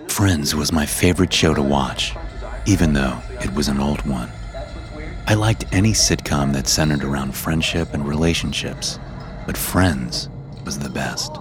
Friends was my favorite show to watch, even though it was an old one. I liked any sitcom that centered around friendship and relationships, but Friends was the best.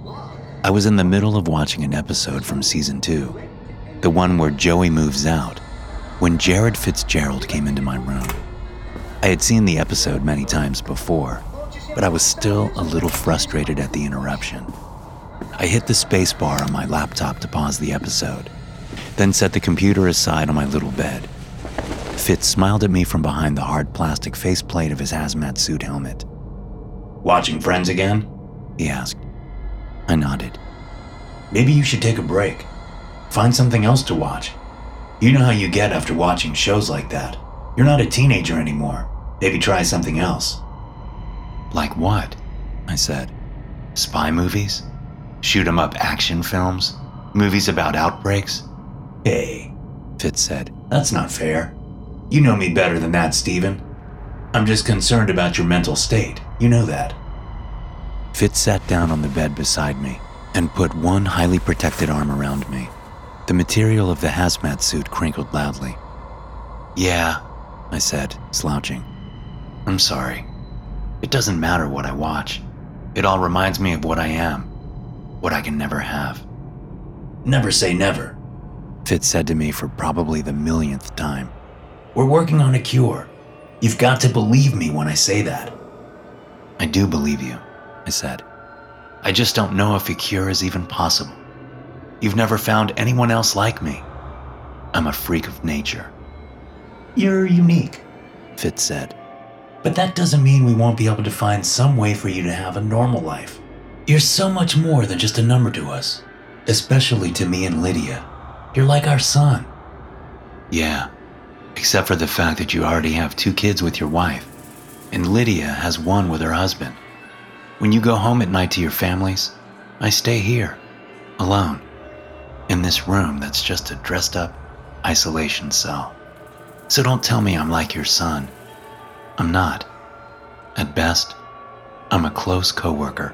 I was in the middle of watching an episode from season 2, the one where Joey moves out, when Jared Fitzgerald came into my room. I had seen the episode many times before, but I was still a little frustrated at the interruption. I hit the space bar on my laptop to pause the episode, then set the computer aside on my little bed. Fitz smiled at me from behind the hard plastic faceplate of his hazmat suit helmet. "Watching Friends again?" he asked. I nodded. "Maybe you should take a break. Find something else to watch. You know how you get after watching shows like that. You're not a teenager anymore. Maybe try something else." "Like what?" I said. "Spy movies? Shoot-'em-up action films? Movies about outbreaks?" "Hey," Fitz said. "That's not fair. You know me better than that, Steven. I'm just concerned about your mental state. You know that." Fitz sat down on the bed beside me and put one highly protected arm around me. The material of the hazmat suit crinkled loudly. "Yeah," I said, slouching. "I'm sorry. It doesn't matter what I watch. It all reminds me of what I am, what I can never have." "Never say never," Fitz said to me for probably the millionth time. "We're working on a cure. You've got to believe me when I say that." "I do believe you," I said. "I just don't know if a cure is even possible. You've never found anyone else like me. I'm a freak of nature." "You're unique," Fitz said. "but that doesn't mean we won't be able to find some way for you to have a normal life. You're so much more than just a number to us, especially to me and Lydia. You're like our son." "Yeah, except for the fact that you already have 2 kids with your wife, and Lydia has 1 with her husband. When you go home at night to your families, I stay here, alone, in this room that's just a dressed-up isolation cell. So don't tell me I'm like your son. I'm not. At best, I'm a close coworker."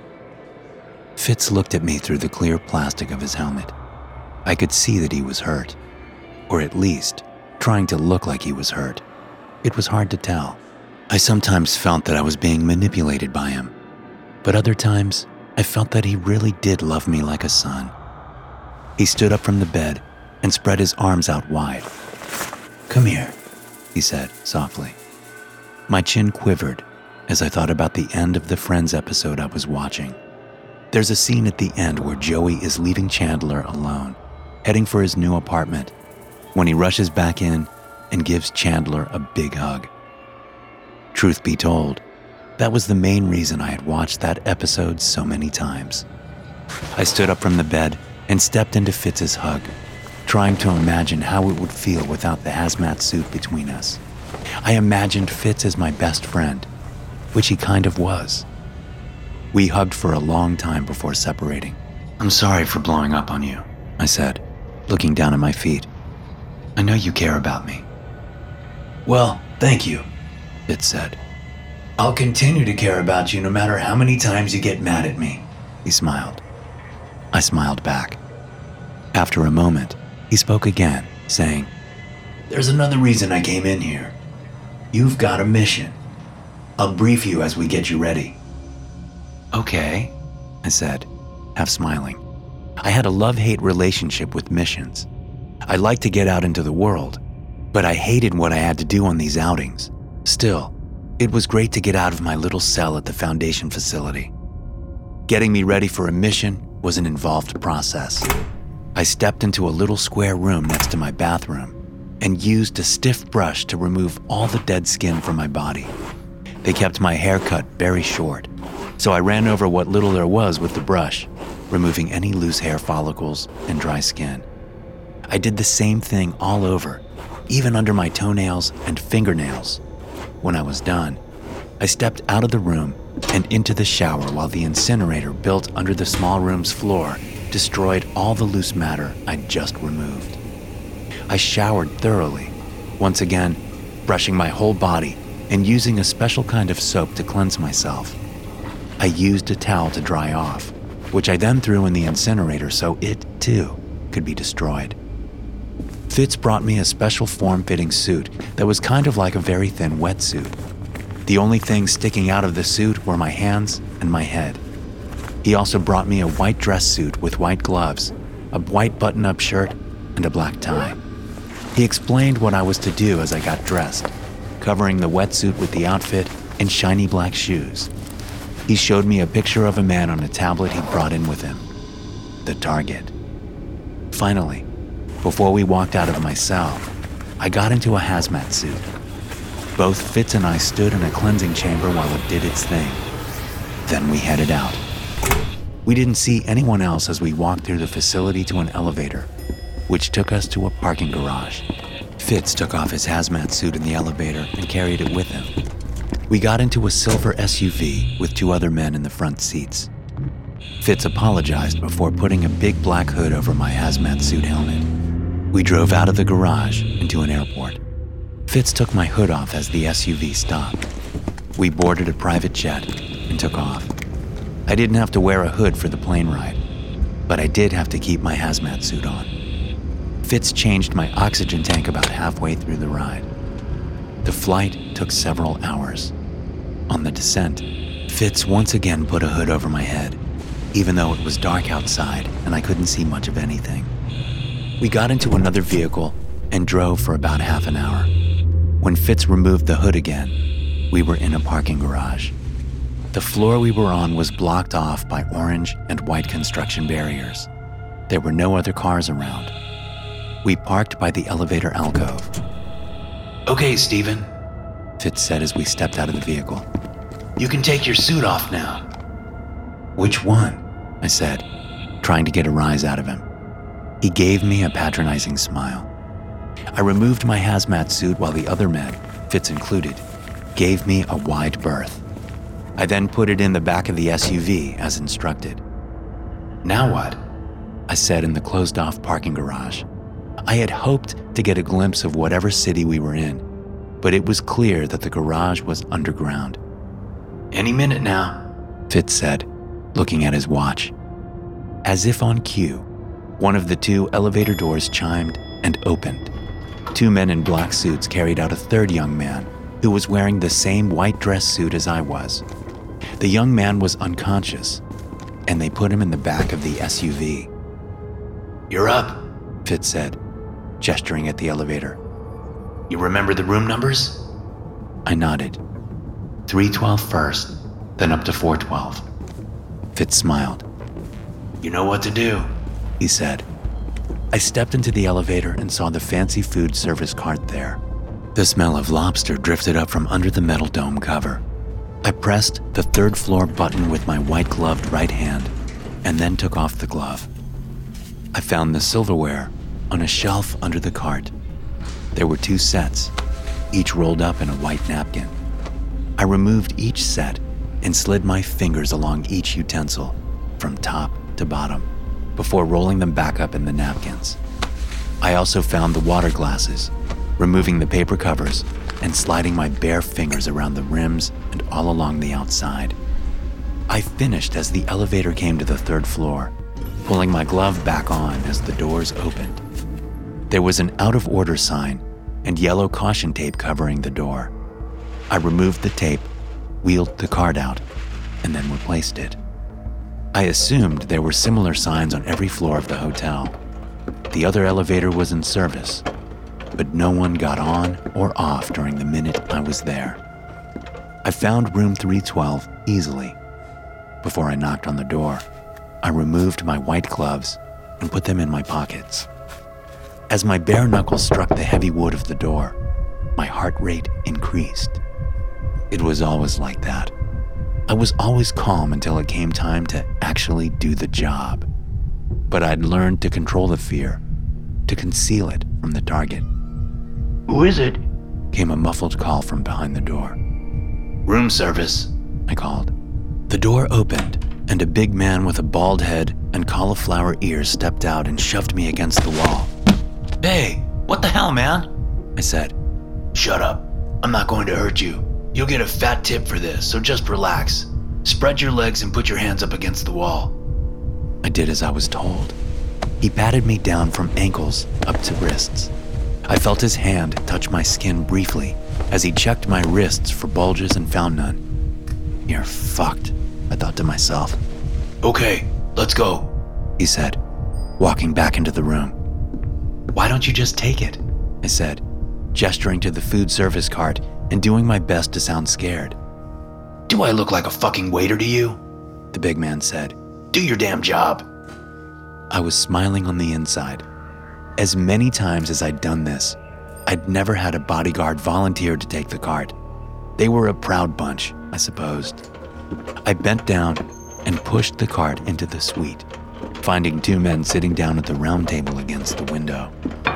Fitz looked at me through the clear plastic of his helmet. I could see that he was hurt, or at least trying to look like he was hurt. It was hard to tell. I sometimes felt that I was being manipulated by him, but other times I felt that he really did love me like a son. He stood up from the bed and spread his arms out wide. "Come here," he said softly. My chin quivered as I thought about the end of the Friends episode I was watching. There's a scene at the end where Joey is leaving Chandler alone, heading for his new apartment, when he rushes back in and gives Chandler a big hug. Truth be told, that was the main reason I had watched that episode so many times. I stood up from the bed and stepped into Fitz's hug, trying to imagine how it would feel without the hazmat suit between us. I imagined Fitz as my best friend, which he kind of was. We hugged for a long time before separating. "I'm sorry for blowing up on you," I said, looking down at my feet. "I know you care about me." "Well, thank you," Fitz said. "I'll continue to care about you no matter how many times you get mad at me." He smiled. I smiled back. After a moment, he spoke again, saying, "There's another reason I came in here. You've got a mission. I'll brief you as we get you ready." "Okay," I said, half smiling. I had a love-hate relationship with missions. I liked to get out into the world, but I hated what I had to do on these outings. Still, it was great to get out of my little cell at the Foundation facility. Getting me ready for a mission was an involved process. I stepped into a little square room next to my bathroom and used a stiff brush to remove all the dead skin from my body. They kept my hair cut very short, so I ran over what little there was with the brush, removing any loose hair follicles and dry skin. I did the same thing all over, even under my toenails and fingernails. When I was done, I stepped out of the room and into the shower while the incinerator built under the small room's floor destroyed all the loose matter I'd just removed. I showered thoroughly, once again brushing my whole body and using a special kind of soap to cleanse myself. I used a towel to dry off, which I then threw in the incinerator so it, too, could be destroyed. Fitz brought me a special form-fitting suit that was kind of like a very thin wetsuit. The only things sticking out of the suit were my hands and my head. He also brought me a white dress suit with white gloves, a white button-up shirt, and a black tie. He explained what I was to do as I got dressed, covering the wetsuit with the outfit and shiny black shoes. He showed me a picture of a man on a tablet he'd brought in with him. The target. Finally, before we walked out of my cell, I got into a hazmat suit. Both Fitz and I stood in a cleansing chamber while it did its thing. Then we headed out. We didn't see anyone else as we walked through the facility to an elevator, which took us to a parking garage. Fitz took off his hazmat suit in the elevator and carried it with him. We got into a silver SUV with 2 other men in the front seats. Fitz apologized before putting a big black hood over my hazmat suit helmet. We drove out of the garage into an airport. Fitz took my hood off as the SUV stopped. We boarded a private jet and took off. I didn't have to wear a hood for the plane ride, but I did have to keep my hazmat suit on. Fitz changed my oxygen tank about halfway through the ride. The flight took several hours. On the descent, Fitz once again put a hood over my head, even though it was dark outside and I couldn't see much of anything. We got into another vehicle and drove for about half an hour. When Fitz removed the hood again, we were in a parking garage. The floor we were on was blocked off by orange and white construction barriers. There were no other cars around. We parked by the elevator alcove. Okay, Steven, Fitz said as we stepped out of the vehicle. you can take your suit off now. Which one? I said, trying to get a rise out of him. He gave me a patronizing smile. I removed my hazmat suit while the other men, Fitz included, gave me a wide berth. I then put it in the back of the SUV as instructed. Now what? I said in the closed-off parking garage. I had hoped to get a glimpse of whatever city we were in, but it was clear that the garage was underground. Any minute now, Fitz said, looking at his watch. As if on cue, one of the 2 elevator doors chimed and opened. 2 men in black suits carried out a third young man who was wearing the same white dress suit as I was. The young man was unconscious, and they put him in the back of the SUV. You're up, Fitz said, gesturing at the elevator. You remember the room numbers? I nodded. 312 first, then up to 412. Fitz smiled. You know what to do, he said. I stepped into the elevator and saw the fancy food service cart there. The smell of lobster drifted up from under the metal dome cover. I pressed the 3rd floor button with my white-gloved right hand and then took off the glove. I found the silverware on a shelf under the cart. There were 2 sets, each rolled up in a white napkin. I removed each set and slid my fingers along each utensil from top to bottom before rolling them back up in the napkins. I also found the water glasses, removing the paper covers and sliding my bare fingers around the rims and all along the outside. I finished as the elevator came to the 3rd floor, pulling my glove back on as the doors opened. There was an out-of-order sign and yellow caution tape covering the door. I removed the tape, wheeled the cart out, and then replaced it. I assumed there were similar signs on every floor of the hotel. The other elevator was in service, but no one got on or off during the minute I was there. I found room 312 easily. Before I knocked on the door, I removed my white gloves and put them in my pockets. As my bare knuckles struck the heavy wood of the door, my heart rate increased. It was always like that. I was always calm until it came time to actually do the job. But I'd learned to control the fear, to conceal it from the target. Who is it? Came a muffled call from behind the door. Room service, I called. The door opened, and a big man with a bald head and cauliflower ears stepped out and shoved me against the wall. Hey, what the hell, man? I said. Shut up. I'm not going to hurt you. You'll get a fat tip for this, so just relax. Spread your legs and put your hands up against the wall. I did as I was told. He patted me down from ankles up to wrists. I felt his hand touch my skin briefly as he checked my wrists for bulges and found none. "You're fucked," I thought to myself. "Okay, let's go," he said, walking back into the room. "Why don't you just take it?" I said, gesturing to the food service cart and doing my best to sound scared. "Do I look like a fucking waiter to you?" The big man said. "Do your damn job." I was smiling on the inside. As many times as I'd done this, I'd never had a bodyguard volunteer to take the cart. They were a proud bunch, I supposed. I bent down and pushed the cart into the suite, finding two men sitting down at the round table against the window.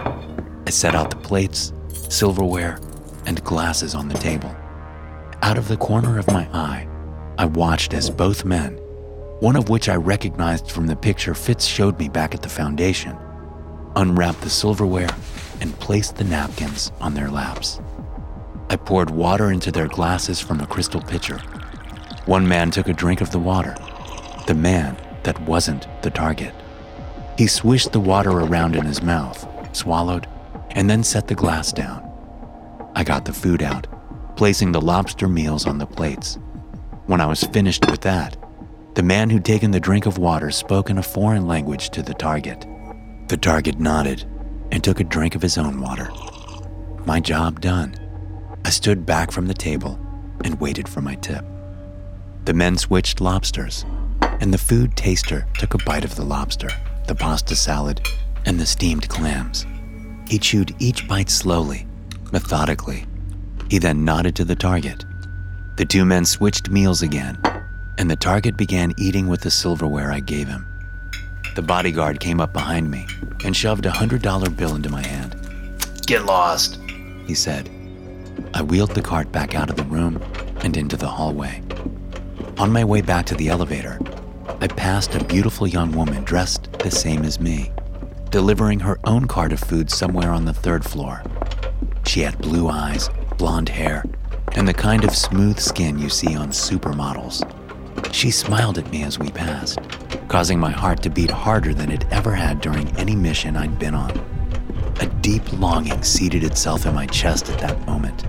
I set out the plates, silverware, and glasses on the table. Out of the corner of my eye, I watched as both men, one of which I recognized from the picture Fitz showed me back at the foundation, unwrapped the silverware and placed the napkins on their laps. I poured water into their glasses from a crystal pitcher. One man took a drink of the water, the man that wasn't the target. He swished the water around in his mouth, swallowed, and then set the glass down. I got the food out, placing the lobster meals on the plates. When I was finished with that, the man who'd taken the drink of water spoke in a foreign language to the target. The target nodded and took a drink of his own water. My job done. I stood back from the table and waited for my tip. The men switched lobsters, and the food taster took a bite of the lobster, the pasta salad, and the steamed clams. He chewed each bite slowly, methodically. He then nodded to the target. The two men switched meals again, and the target began eating with the silverware I gave him. The bodyguard came up behind me and shoved a $100 bill into my hand. "Get lost," he said. I wheeled the cart back out of the room and into the hallway. On my way back to the elevator, I passed a beautiful young woman dressed the same as me, delivering her own cart of food somewhere on the 3rd floor. She had blue eyes, blonde hair, and the kind of smooth skin you see on supermodels. She smiled at me as we passed, causing my heart to beat harder than it ever had during any mission I'd been on. A deep longing seated itself in my chest at that moment.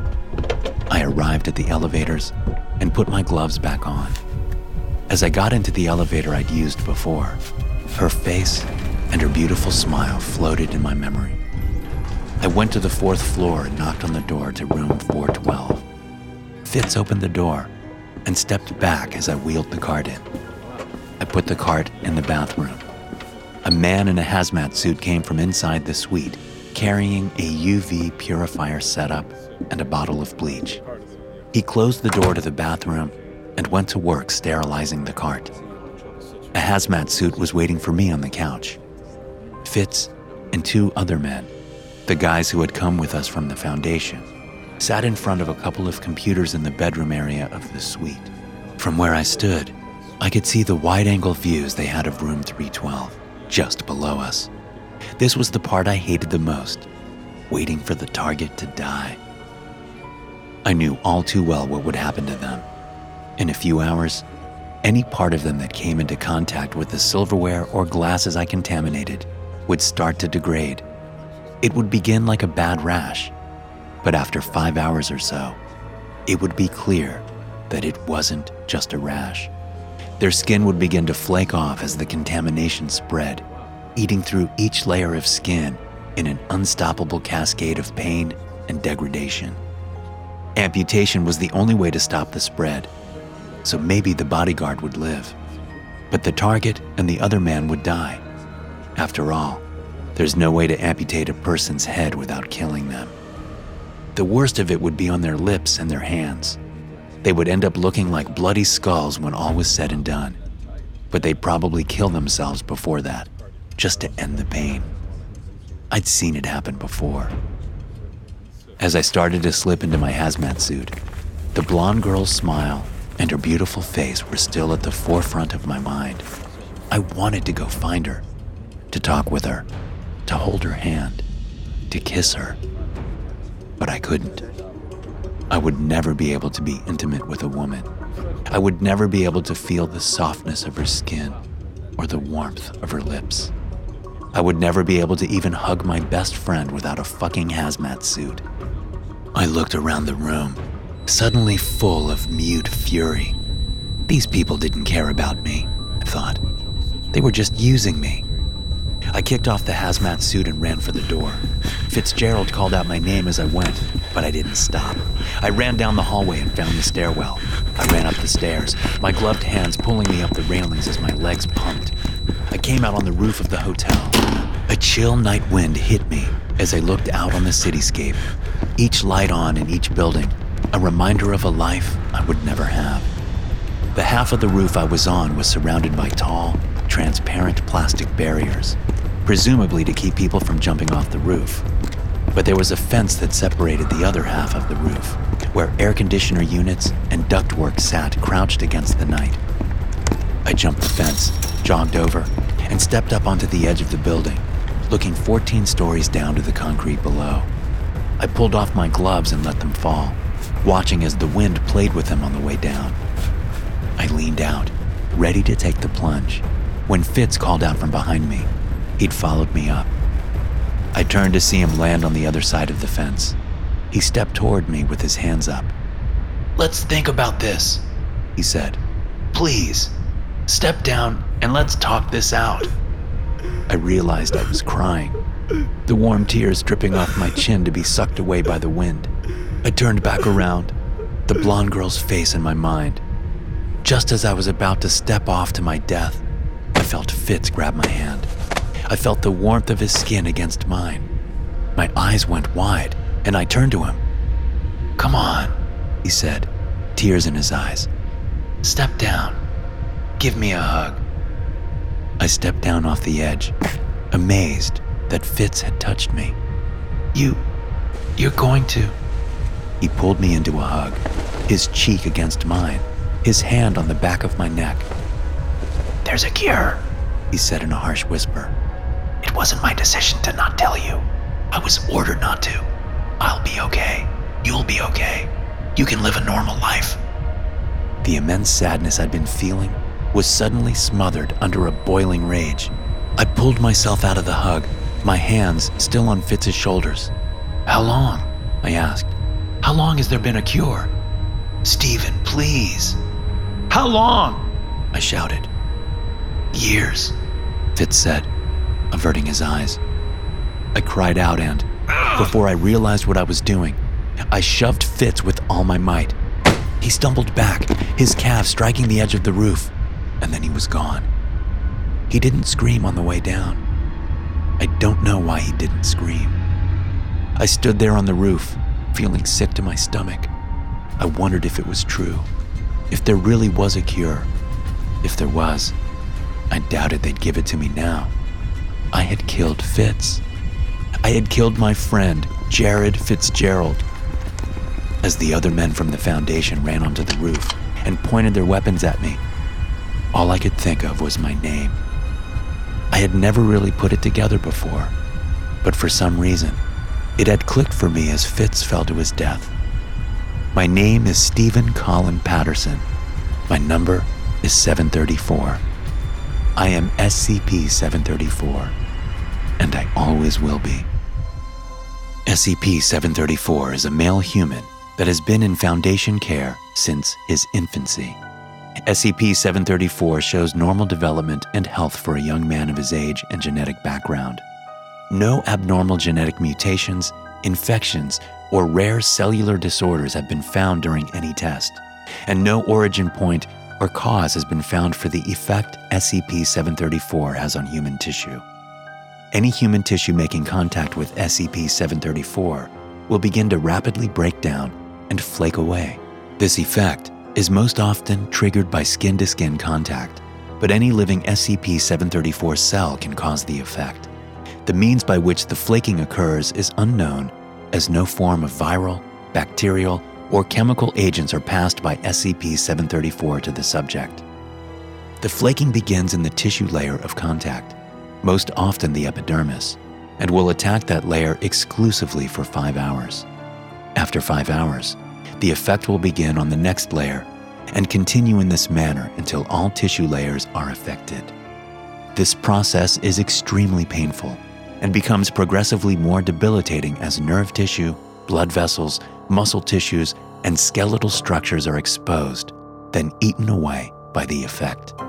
I arrived at the elevators and put my gloves back on. As I got into the elevator I'd used before, her face and her beautiful smile floated in my memory. I went to the 4th floor and knocked on the door to room 412. Fitz opened the door and stepped back as I wheeled the cart in. I put the cart in the bathroom. A man in a hazmat suit came from inside the suite, carrying a UV purifier setup and a bottle of bleach. He closed the door to the bathroom and went to work sterilizing the cart. A hazmat suit was waiting for me on the couch. Fitz and two other men, the guys who had come with us from the foundation, sat in front of a couple of computers in the bedroom area of the suite. From where I stood, I could see the wide-angle views they had of room 312, just below us. This was the part I hated the most, waiting for the target to die. I knew all too well what would happen to them. In a few hours, any part of them that came into contact with the silverware or glasses I contaminated would start to degrade. It would begin like a bad rash, but after 5 hours or so, it would be clear that it wasn't just a rash. Their skin would begin to flake off as the contamination spread, eating through each layer of skin in an unstoppable cascade of pain and degradation. Amputation was the only way to stop the spread, so maybe the bodyguard would live, but the target and the other man would die. After all, there's no way to amputate a person's head without killing them. The worst of it would be on their lips and their hands. They would end up looking like bloody skulls when all was said and done, but they'd probably kill themselves before that, just to end the pain. I'd seen it happen before. As I started to slip into my hazmat suit, the blonde girl's smile and her beautiful face were still at the forefront of my mind. I wanted to go find her, to talk with her, to hold her hand, to kiss her, but I couldn't. I would never be able to be intimate with a woman. I would never be able to feel the softness of her skin or the warmth of her lips. I would never be able to even hug my best friend without a fucking hazmat suit. I looked around the room, suddenly full of mute fury. These people didn't care about me, I thought. They were just using me. I kicked off the hazmat suit and ran for the door. Fitzgerald called out my name as I went, but I didn't stop. I ran down the hallway and found the stairwell. I ran up the stairs, my gloved hands pulling me up the railings as my legs pumped. I came out on the roof of the hotel. A chill night wind hit me as I looked out on the cityscape, each light on in each building, a reminder of a life I would never have. The half of the roof I was on was surrounded by tall, transparent plastic barriers, presumably to keep people from jumping off the roof. But there was a fence that separated the other half of the roof, where air conditioner units and ductwork sat crouched against the night. I jumped the fence, jogged over, and stepped up onto the edge of the building, looking 14 stories down to the concrete below. I pulled off my gloves and let them fall, watching as the wind played with them on the way down. I leaned out, ready to take the plunge, when Fitz called out from behind me. He'd followed me up. I turned to see him land on the other side of the fence. He stepped toward me with his hands up. "Let's think about this," he said. "Please, step down and let's talk this out." I realized I was crying, the warm tears dripping off my chin to be sucked away by the wind. I turned back around, the blonde girl's face in my mind. Just as I was about to step off to my death, I felt Fitz grab my hand. I felt the warmth of his skin against mine. My eyes went wide, and I turned to him. "Come on," he said, tears in his eyes. "Step down. Give me a hug." I stepped down off the edge, amazed that Fitz had touched me. You're going to..." He pulled me into a hug, his cheek against mine, his hand on the back of my neck. "There's a cure," he said in a harsh whisper. "It wasn't my decision to not tell you. I was ordered not to. I'll be okay. You'll be okay. You can live a normal life." The immense sadness I'd been feeling was suddenly smothered under a boiling rage. I pulled myself out of the hug, my hands still on Fitz's shoulders. "How long?" I asked. "How long has there been a cure? Stephen, please. How long?" I shouted. "Years," Fitz said, averting his eyes. I cried out and, before I realized what I was doing, I shoved Fitz with all my might. He stumbled back, his calves striking the edge of the roof, and then he was gone. He didn't scream on the way down. I don't know why he didn't scream. I stood there on the roof, feeling sick to my stomach. I wondered if it was true, if there really was a cure. If there was, I doubted they'd give it to me now. I had killed Fitz. I had killed my friend, Jared Fitzgerald. As the other men from the Foundation ran onto the roof and pointed their weapons at me, all I could think of was my name. I had never really put it together before, but for some reason, it had clicked for me as Fitz fell to his death. My name is Stephen Colin Patterson. My number is 734. I am SCP-734, and I always will be. SCP-734 is a male human that has been in Foundation care since his infancy. SCP-734 shows normal development and health for a young man of his age and genetic background. No abnormal genetic mutations, infections, or rare cellular disorders have been found during any test, and no origin point or cause has been found for the effect SCP-734 has on human tissue. Any human tissue making contact with SCP-734 will begin to rapidly break down and flake away. This effect is most often triggered by skin-to-skin contact, but any living SCP-734 cell can cause the effect. The means by which the flaking occurs is unknown, as no form of viral, bacterial, or chemical agents are passed by SCP-734 to the subject. The flaking begins in the tissue layer of contact, most often the epidermis, and will attack that layer exclusively for 5 hours. After 5 hours, the effect will begin on the next layer and continue in this manner until all tissue layers are affected. This process is extremely painful and becomes progressively more debilitating as nerve tissue, blood vessels, muscle tissues, and skeletal structures are exposed, then eaten away by the effect.